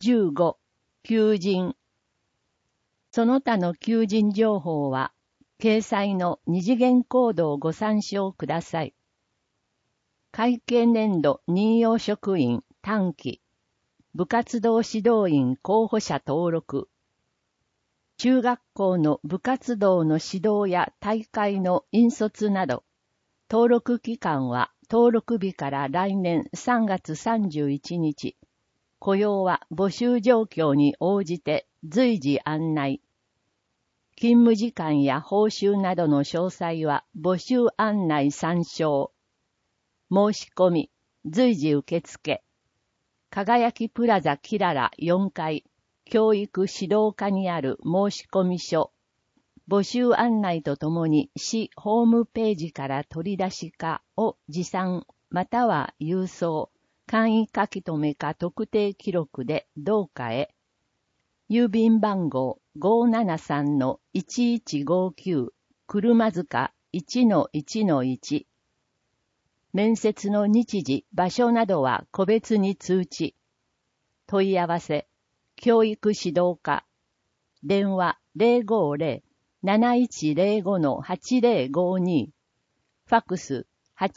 15、求人。その他の求人情報は、掲載の二次元コードをご参照ください。会計年度任用職員短期。部活動指導員候補者登録。中学校の部活動の指導や大会の引率など、登録期間は登録日から来年3月31日。雇用は募集状況に応じて随時案内。勤務時間や報酬などの詳細は募集案内参照。申し込み、随時受付。輝きプラザキララ4階、教育指導課にある申し込み書。募集案内とともに市ホームページから取り出しかを持参または郵送、簡易書き留めか特定記録で同課へ。郵便番号 573-1159 車塚 1-1-1。面接の日時、場所などは個別に通知。問い合わせ、教育指導課。電話 050-7105-8052。ファックス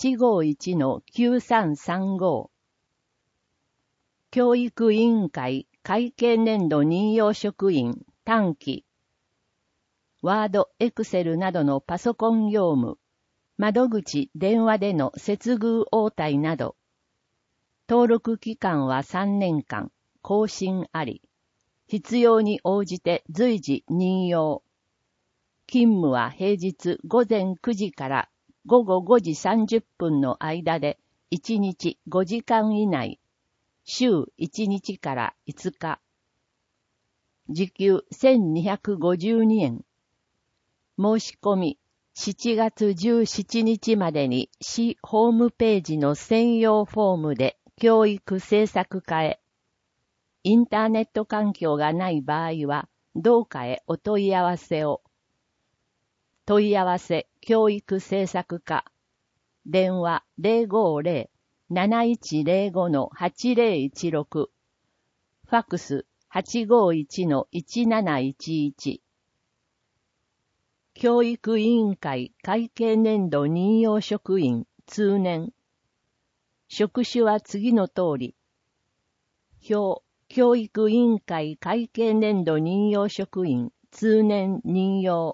851-9335。教育委員会会計年度任用職員短期。ワード、エクセルなどのパソコン業務。窓口、電話での接遇応対など。登録期間は3年間、更新あり。必要に応じて随時任用。勤務は平日午前9時から午後5時30分の間で1日5時間以内。週1日から5日。時給1252円。申し込み。7月17日までに市ホームページの専用フォームで教育政策課へ。インターネット環境がない場合は、同課へお問い合わせを。問い合わせ教育政策課。電話 050-7105-8016。ファックス 851-1711。教育委員会会計年度任用職員通年。職種は次の通り。表、教育委員会会計年度任用職員通年任用。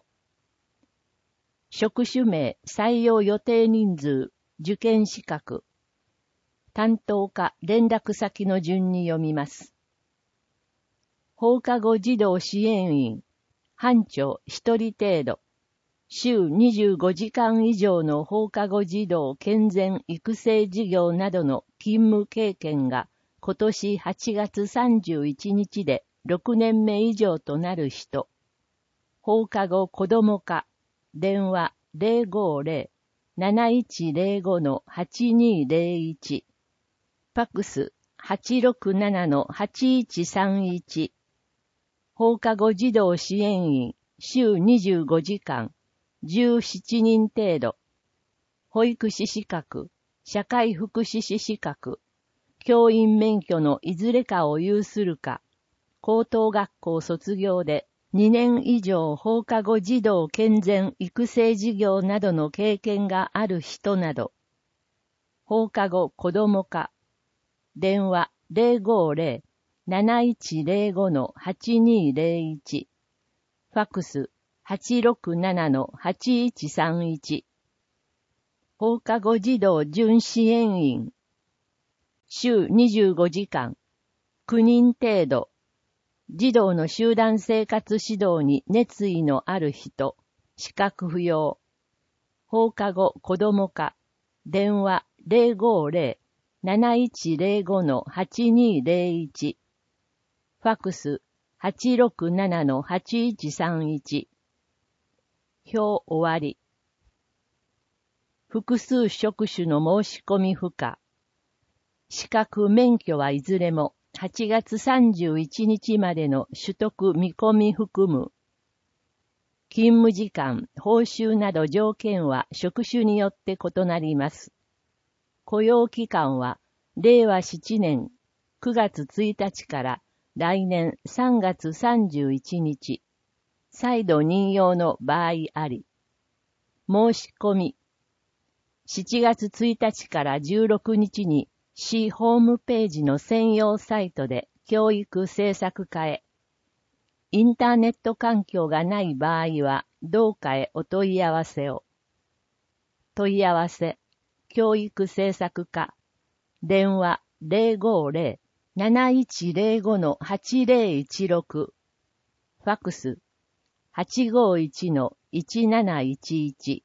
職種名採用予定人数受験資格。担当課連絡先の順に読みます。放課後児童支援員班長1人程度。週25時間以上の放課後児童健全育成事業などの勤務経験が今年8月31日で6年目以上となる人。放課後子ども課。電話 050-7105-8201。ファックス 867-8131。放課後児童支援員週25時間。17人程度。保育士資格、社会福祉士資格、教員免許のいずれかを有するか、高等学校卒業で2年以上放課後児童健全育成事業などの経験がある人など。放課後子ども課。電話 050-7105-8201。ファックス867-8131。放課後児童準支援員。週25時間。9人程度。児童の集団生活指導に熱意のある人。資格不要。放課後子ども課。電話 050-7105-8201。ファックス867-8131。表終わり。複数職種の申し込み不可。資格免許はいずれも8月31日までの取得見込み含む。勤務時間、報酬など条件は職種によって異なります。雇用期間は令和7年9月1日から来年3月31日、再度任用の場合あり。申し込み。7月1日から16日に市ホームページの専用サイトで教育政策課へ。インターネット環境がない場合は、どうかへお問い合わせを。問い合わせ、教育政策課、電話050-7105-8016、ファックス 851-1711、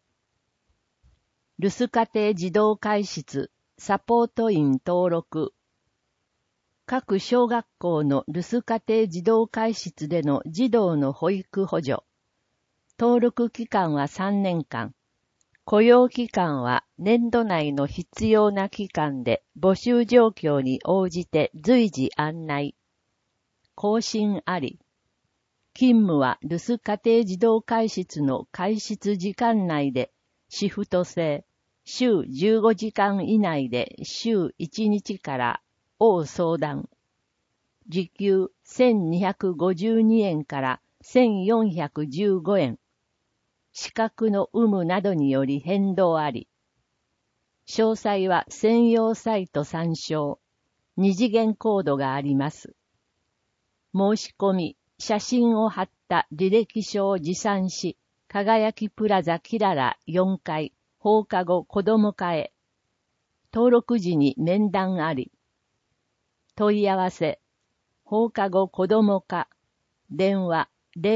留守家庭児童会室、サポート員登録、各小学校の留守家庭児童会室での児童の保育補助。登録期間は3年間。雇用期間は年度内の必要な期間で募集状況に応じて随時案内。更新あり。勤務は留守家庭児童会室の開室時間内でシフト制。週15時間以内で週1日から相談。時給1252円から1415円。資格の有無などにより変動あり。詳細は専用サイト参照。二次元コードがあります。申し込み、写真を貼った履歴書を持参し、輝きプラザキララ4階、放課後子ども課へ。登録時に面談あり。問い合わせ。放課後子ども課。電話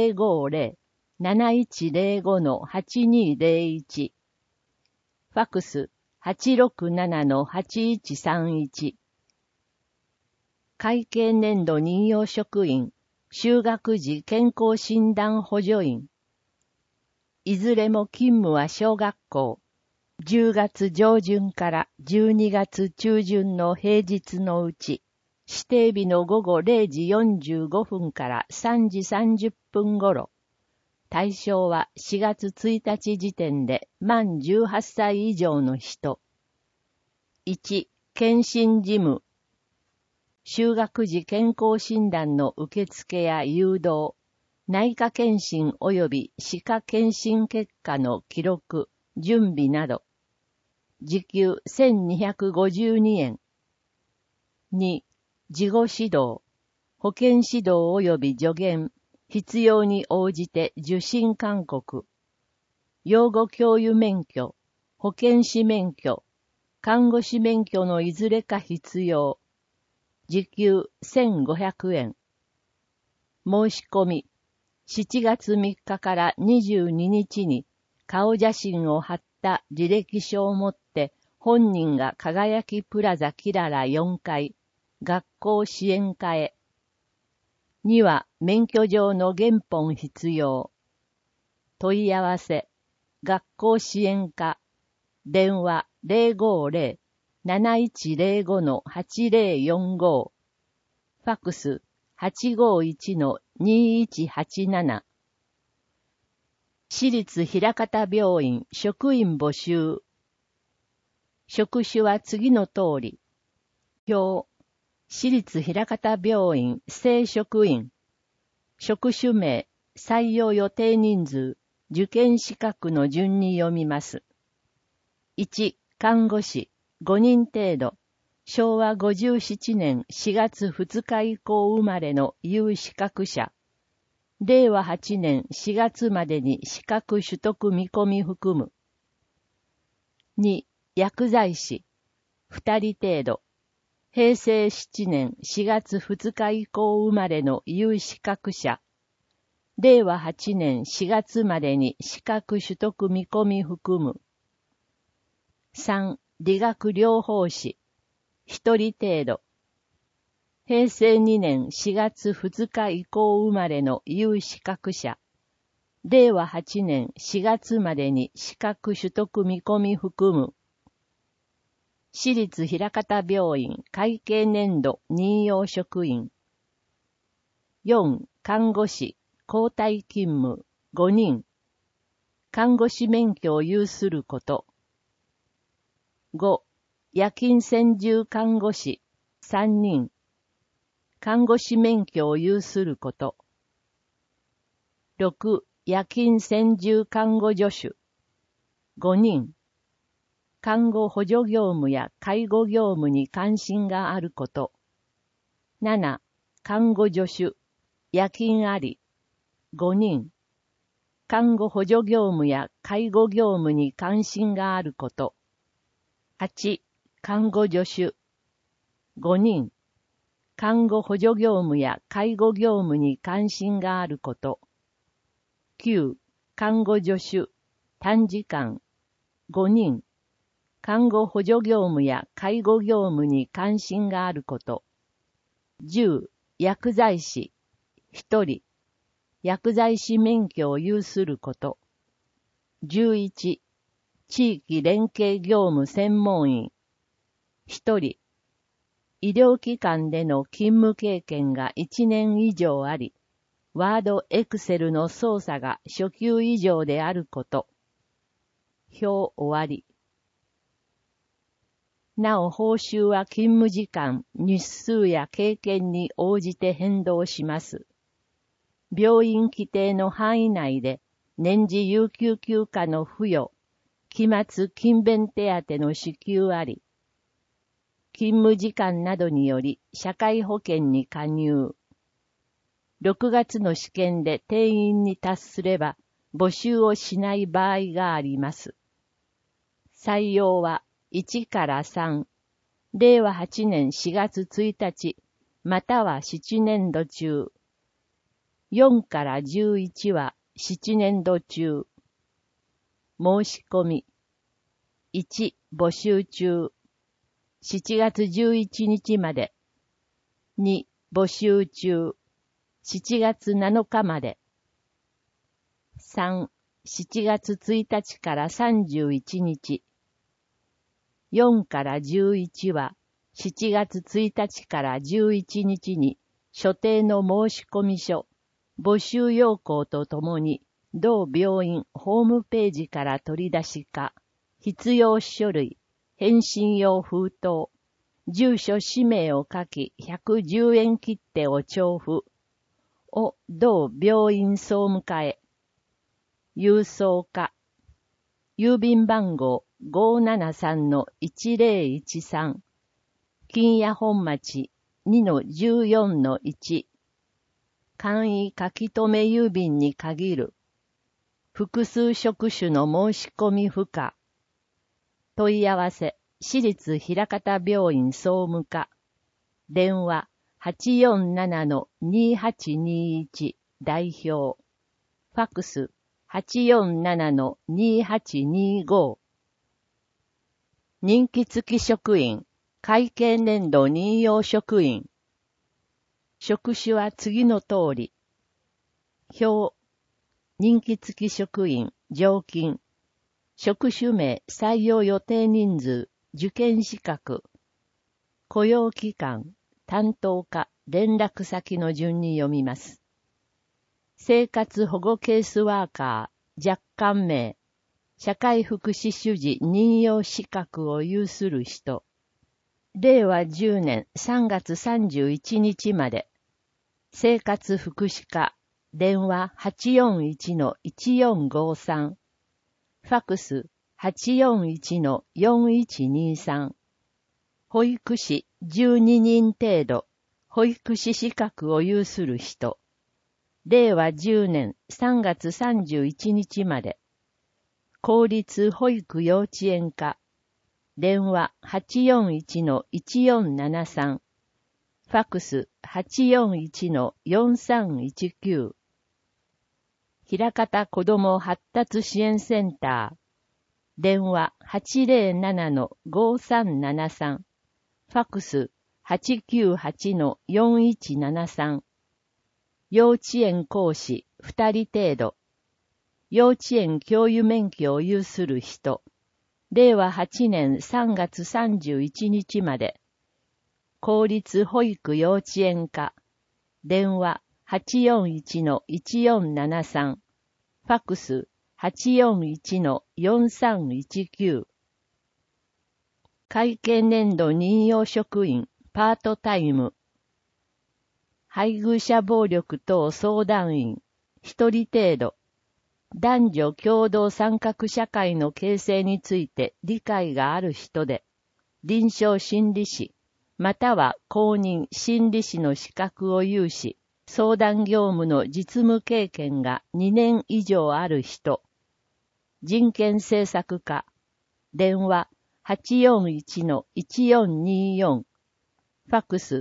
050-7105-8201。ファックス 867-8131。会計年度任用職員、就学時健康診断補助員。いずれも勤務は小学校。10月上旬から12月中旬の平日のうち、指定日の午後0時45分から3時30分頃。対象は4月1日時点で満18歳以上の人。1、検診事務。就学時健康診断の受付や誘導、内科検診及び歯科検診結果の記録、準備など。時給1252円。2、事後指導、保健指導及び助言、必要に応じて受診勧告。養護教諭免許、保健師免許、看護師免許のいずれか必要。時給1500円。申し込み。7月3日から22日に顔写真を貼った履歴書を持って本人が輝きプラザキララ4階学校支援課へ。2は免許状の原本必要。問い合わせ。学校支援課。電話050-7105-8045。ファックス 851-2187。私立枚方病院職員募集。職種は次の通り。表。私立枚方病院正職員。職種名、採用予定人数、受験資格の順に読みます。1、看護師、5人程度。昭和57年4月2日以降生まれの有資格者。令和8年4月までに資格取得見込み含む。2、薬剤師、2人程度。平成7年4月2日以降生まれの有資格者。令和8年4月までに資格取得見込み含む。3、理学療法士。1人程度。平成2年4月2日以降生まれの有資格者。令和8年4月までに資格取得見込み含む。私立枚方病院会計年度任用職員。4、看護師交代勤務5人。看護師免許を有すること。5、夜勤専従看護師3人。 看護師免許を有すること。6、夜勤専従看護助手。5人。看護補助業務や介護業務に関心があること。7、看護助手。夜勤あり。5人。看護補助業務や介護業務に関心があること。8、看護助手。5人。看護補助業務や介護業務に関心があること。9、看護助手。短時間。5人。看護補助業務や介護業務に関心があること。10、薬剤師。1人。薬剤師免許を有すること。11、地域連携業務専門員。1人。医療機関での勤務経験が1年以上あり、ワードエクセルの操作が初級以上であること。表終わり。なお報酬は勤務時間、日数や経験に応じて変動します。病院規定の範囲内で年次有給休暇の付与、期末勤勉手当の支給あり、勤務時間などにより社会保険に加入。6月の試験で定員に達すれば募集をしない場合があります。採用は1から3、令和8年4月1日、または7年度中。4から11は7年度中。申し込み。1、募集中。7月11日まで。2、募集中。7月7日まで。3、7月1日から31日。4から11は7月1日から11日に所定の申し込み書、募集要項とともに同病院ホームページから取り出しか、必要書類、返信用封筒、住所氏名を書き110円切手を徴付を同病院総務課へ。郵送課。郵便番号 573-1013 金谷本町 2-14-1 簡易書き留め郵便に限る複数職種の申し込み不可問い合わせ私立枚方病院総務課電話 847-2821 代表ファックス 847-2825 任期付き職員、会計年度任用職員。職種は次の通り。表、任期付き職員、常勤。職種名、採用予定人数、受験資格。雇用期間、担当課、連絡先の順に読みます。生活保護ケースワーカー、若干名。社会福祉主事任用資格を有する人。令和10年3月31日まで。生活福祉課。電話 841-1453。ファックス 841-4123。保育士12人程度。保育士資格を有する人。令和10年3月31日まで。公立保育幼稚園課。電話 841-1473。ファックス 841-4319。枚方子ども発達支援センター。電話 807-5373。ファックス 898-4173。幼稚園講師2人程度。幼稚園教諭免許を有する人。令和8年3月31日まで。公立保育幼稚園課。電話 841-1473。ファックス 841-4319。会計年度任用職員パートタイム。 配偶者暴力等相談員、1人程度、男女共同参画社会の形成について理解がある人で、臨床心理士、または公認心理士の資格を有し、相談業務の実務経験が2年以上ある人、人権政策課、電話 841-1424、ファックス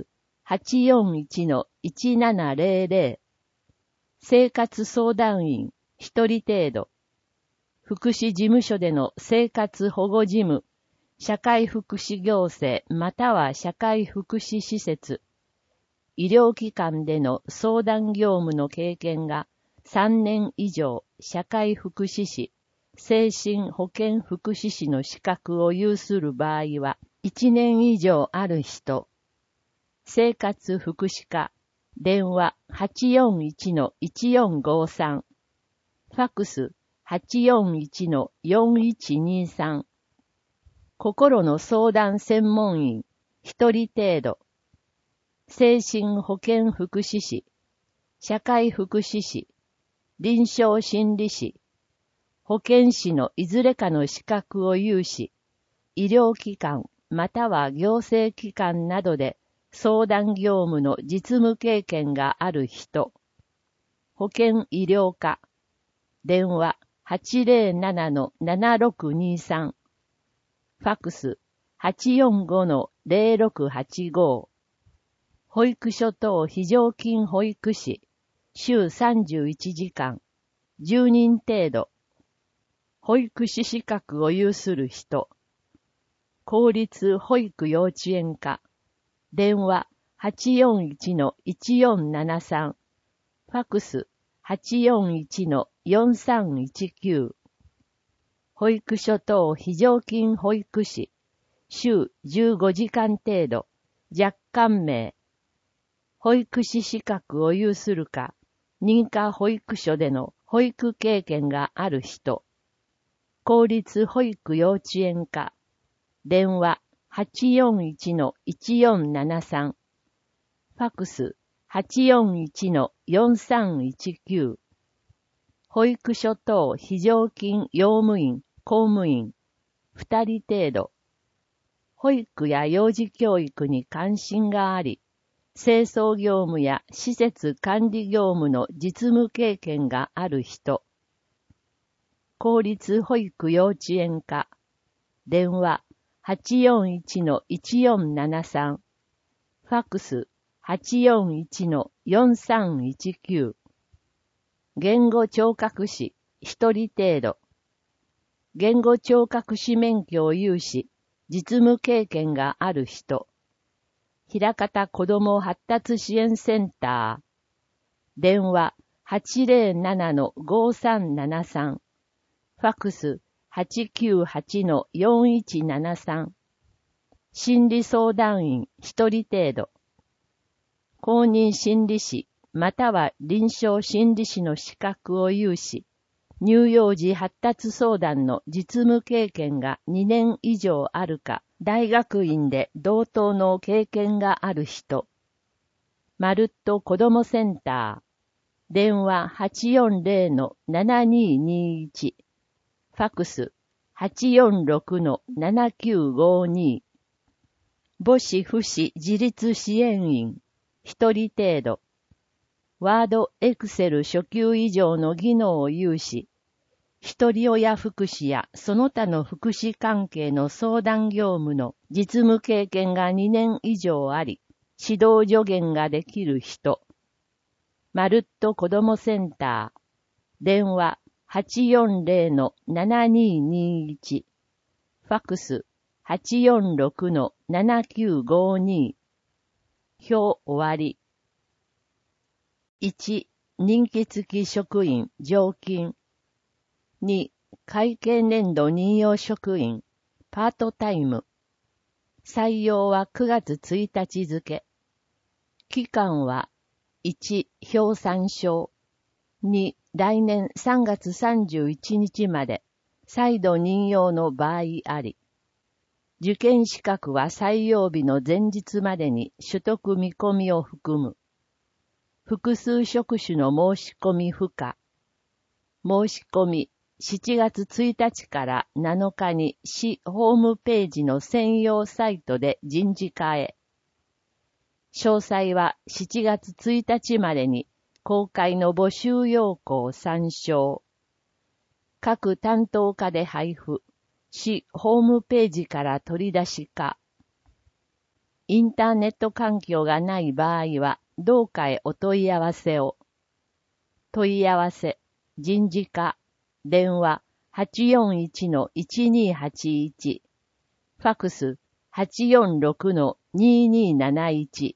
841-1700、生活相談員1人程度、福祉事務所での生活保護事務、社会福祉行政または社会福祉施設、医療機関での相談業務の経験が3年以上社会福祉士、精神保健福祉士の資格を有する場合は1年以上ある人、生活福祉課、電話 841-1453、ファックス 841-4123、心の相談専門員1人程度、精神保健福祉士、社会福祉士、臨床心理士、保健師のいずれかの資格を有し、医療機関または行政機関などで相談業務の実務経験がある人、保健医療課、電話 807-7623、ファックス 845-0685、保育所等非常勤保育士、週31時間、10人程度、保育士資格を有する人、公立保育幼稚園課、電話 841-1473、ファックス 841-4319、保育所等非常勤保育士、週15時間程度、若干名、保育士資格を有するか、認可保育所での保育経験がある人、公立保育幼稚園課、電話 841-1473、ファックス 841-4319、保育所等非常勤用務員、公務員、2人程度、保育や幼児教育に関心があり、清掃業務や施設管理業務の実務経験がある人、公立保育幼稚園課、電話 841-1473、ファックス 841-4319、言語聴覚士1人程度、言語聴覚士免許を有し、実務経験がある人、枚方子ども発達支援センター、電話 807-5373、ファックス 898-4173、心理相談員1人程度、公認心理士または臨床心理士の資格を有し、乳幼児発達相談の実務経験が2年以上あるか、大学院で同等の経験がある人、まるっと子どもセンター、電話 840-7221、ファックス 846-7952、母子父子自立支援員1人程度、ワードエクセル初級以上の技能を有し、一人親福祉やその他の福祉関係の相談業務の実務経験が2年以上あり、指導助言ができる人、まるっと子どもセンター、電話 840-7221、ファックス 846-7952、表終わり。1、任期付き職員、常勤。2、会計年度任用職員、パートタイム。採用は9月1日付。期間は、1、表参照。2、来年3月31日まで、再度任用の場合あり。受験資格は採用日の前日までに取得見込みを含む。 複数職種の申し込み不可。申し込み、7月1日から7日に市ホームページの専用サイトで人事課へ。詳細は7月1日までに公開の募集要項を参照。各担当課で配布、市ホームページから取り出しか。インターネット環境がない場合は、同課へお問い合わせを。問い合わせ、人事課、電話 841-1281、ファクス 846-2271。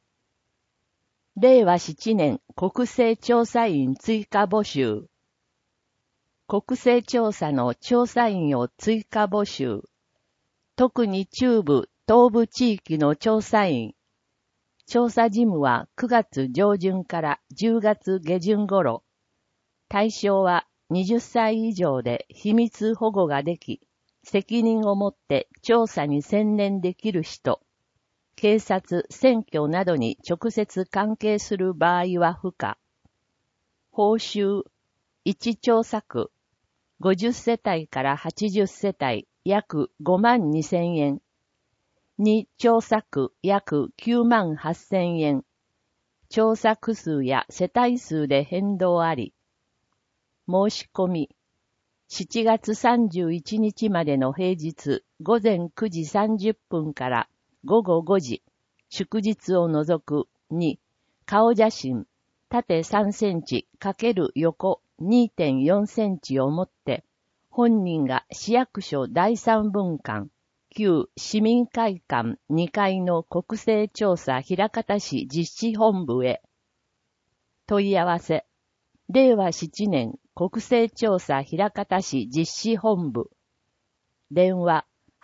令和7年国勢調査員追加募集。国勢調査の調査員を追加募集。特に中部、東部地域の調査員。調査事務は9月上旬から10月下旬頃。対象は20歳以上で秘密保護ができ、責任を持って調査に専念できる人。警察、選挙などに直接関係する場合は不可。報酬、1調査区、50世帯から80世帯、約52,000円。2調査区、約98,000円。調査区数や世帯数で変動あり。申し込み、7月31日までの平日午前9時30分から午後5時、祝日を除く2、顔写真、縦3センチ×横 2.4 センチをもって、本人が市役所第3分館、旧市民会館2階の国勢調査枚方市実施本部へ。問い合わせ、令和7年国勢調査枚方市実施本部。電話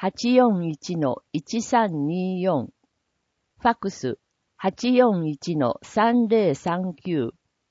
841-1324。ファクス 841-3039。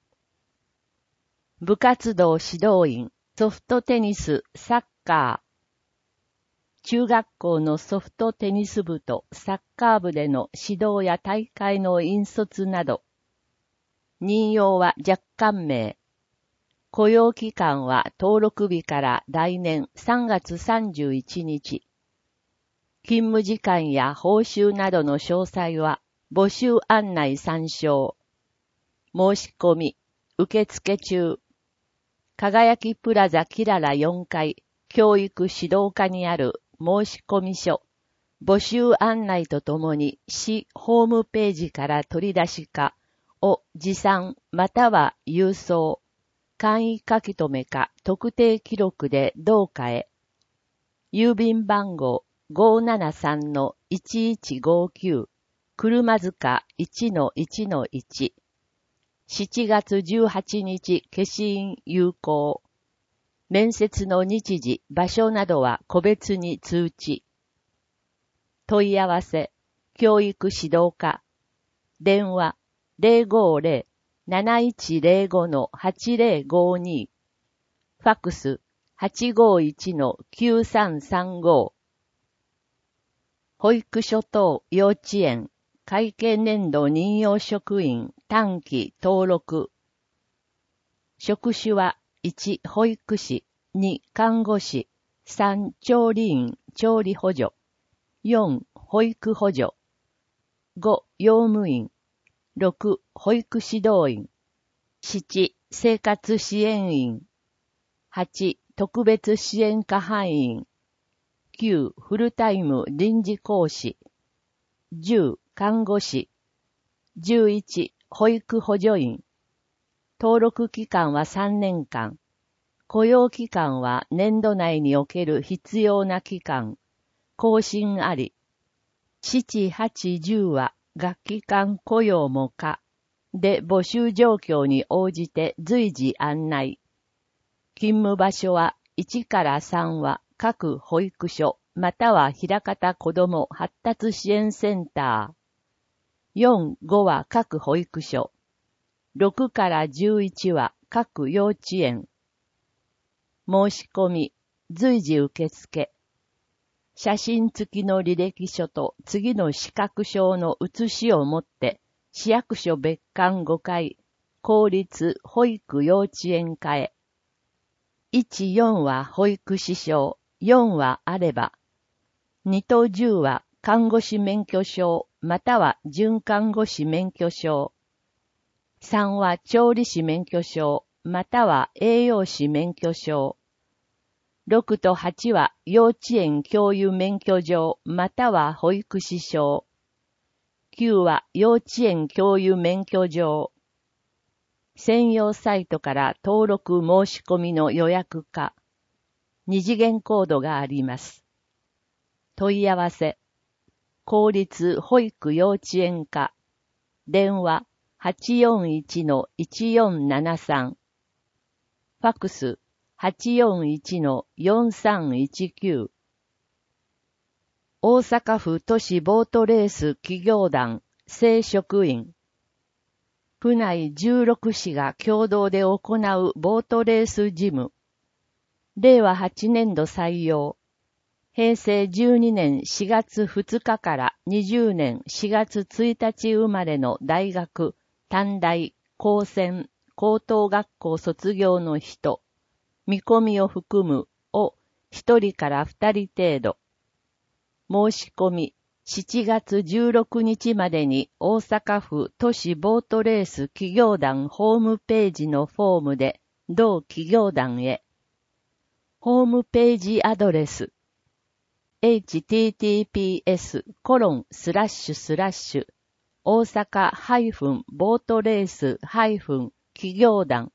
部活動指導員、ソフトテニス、サッカー。中学校のソフトテニス部とサッカー部での指導や大会の引率など。任用は若干名。雇用期間は登録日から来年3月31日。勤務時間や報酬などの詳細は募集案内参照。申し込み、受付中。輝きプラザキララ4階、教育指導課にある申し込み書。募集案内とともに市ホームページから取り出しかを持参または郵送。簡易書き留めか特定記録で同課へ。郵便番号 573-1159 車塚 1-1-1 7月18日消印有効。面接の日時、場所などは個別に通知。問い合わせ、教育指導課。電話 050-7105-8052。ファクス 851-9335。保育所等幼稚園、会計年度任用職員短期登録。職種は1、保育士、2、看護師、3、調理員、調理補助、4、保育補助、5、用務員、6、保育指導員、7、生活支援員、8、特別支援課範員、9、フルタイム臨時講師、10、看護師、11、保育補助員。登録期間は3年間。雇用期間は年度内における必要な期間。更新あり。7、8、10は学期間雇用も可。で募集状況に応じて随時案内。勤務場所は1から3は各保育所または枚方子ども発達支援センター。4、5は各保育所。6から11は各幼稚園。申し込み、随時受付。写真付きの履歴書と次の資格証の写しを持って、市役所別館5階、 公立保育幼稚園科へ。1、4は保育士証、4はあれば。2と10は看護師免許証、または準看護師免許証。3は調理師免許証、または栄養士免許証。6と8は幼稚園教諭免許状、または保育士証。9は幼稚園教諭免許状。専用サイトから登録申し込みの予約か。二次元コードがあります。問い合わせ。公立保育幼稚園課。電話 841-1473。ファックス 841-4319。大阪府都市ボートレース企業団正職員。府内16市が共同で行うボートレース事務。令和8年度採用。平成12年4月2日から20年4月1日生まれの大学、短大、高専、高等学校卒業の人、見込みを含むを1人から2人程度。申し込み、7月16日までに大阪府都市ボートレース企業団ホームページのフォームで同企業団へ。ホームページアドレス。https:// 大阪ボートレース企業団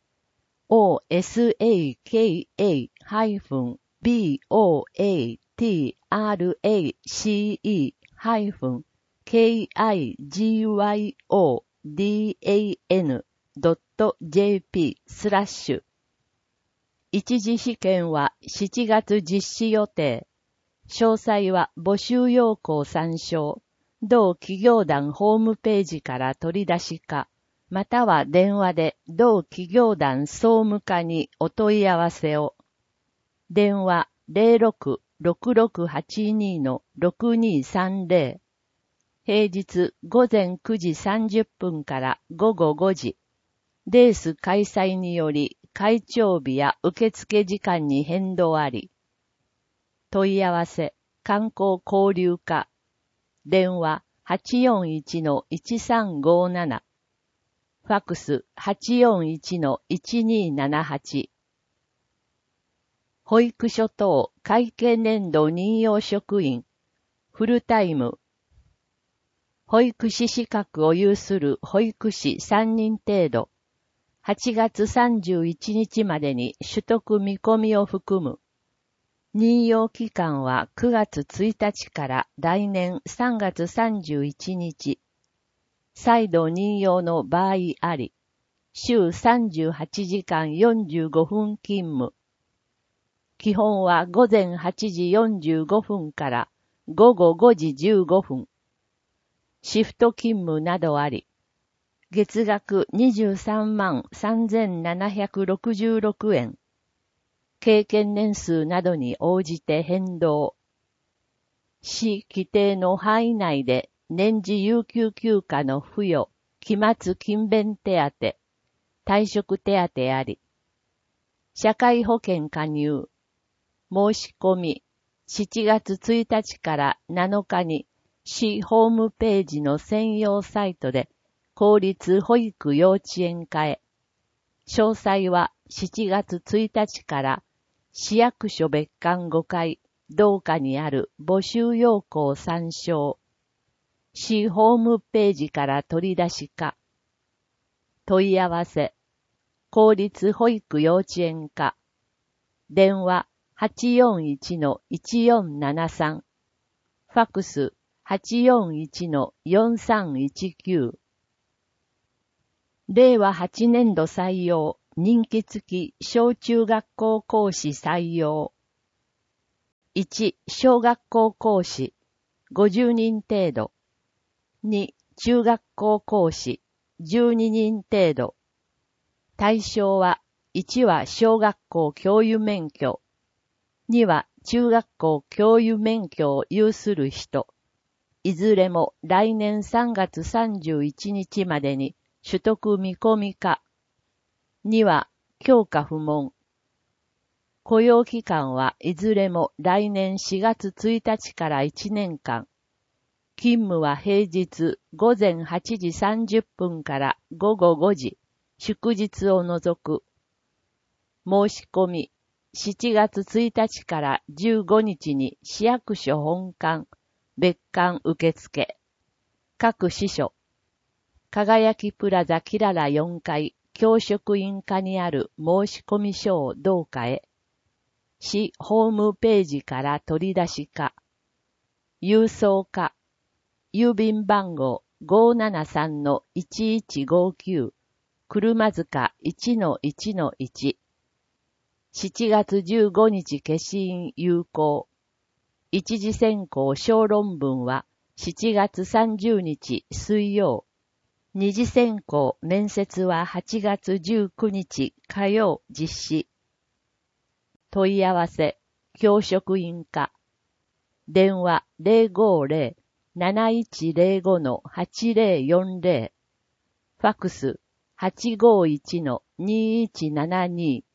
osaka-boatrace-kigyodam.jp/ 一次試験は7月実施予定。詳細は募集要項参照、同企業団ホームページから取り出しか、または電話で同企業団総務課にお問い合わせを。電話 06-6682-6230。平日午前9時30分から午後5時。レース開催により開帳日や受付時間に変動あり。問い合わせ、観光交流課。電話 841-1357。ファックス 841-1278。保育所等会計年度任用職員、フルタイム。保育士資格を有する保育士3人程度。8月31日までに取得見込みを含む。任用期間は9月1日から来年3月31日。再度任用の場合あり、週38時間45分勤務。基本は午前8時45分から午後5時15分。シフト勤務などあり、月額23万3766円。経験年数などに応じて変動。市規定の範囲内で年次有給休暇の付与、期末勤勉手当、退職手当あり。社会保険加入。申し込み。7月1日から7日に市ホームページの専用サイトで公立保育幼稚園課へ。詳細は7月1日から市役所別館5階、同課にある募集要項参照。市ホームページから取り出しか。問い合わせ。公立保育幼稚園課。電話 841-1473。ファックス 841-4319。令和8年度採用。任期付き小中学校講師採用。1、小学校講師、50人程度。2、中学校講師、12人程度。対象は、1は小学校教諭免許。2は中学校教諭免許を有する人。いずれも来年3月31日までに取得見込みか。2は、教科不問。雇用期間はいずれも来年4月1日から1年間。勤務は平日午前8時30分から午後5時、祝日を除く。申し込み、7月1日から15日に市役所本館、別館受付。各支所。輝きプラザキララ4階、教職員課にある申し込み書を同課へ。市ホームページから取り出しか。郵送か。郵便番号 573-1159 車塚 1-1-1 7月15日消印有効。一次選考小論文は7月30日水曜。二次選考面接は8月19日火曜実施。問い合わせ、教職員課。電話050-7105-8040。ファクス 851-2172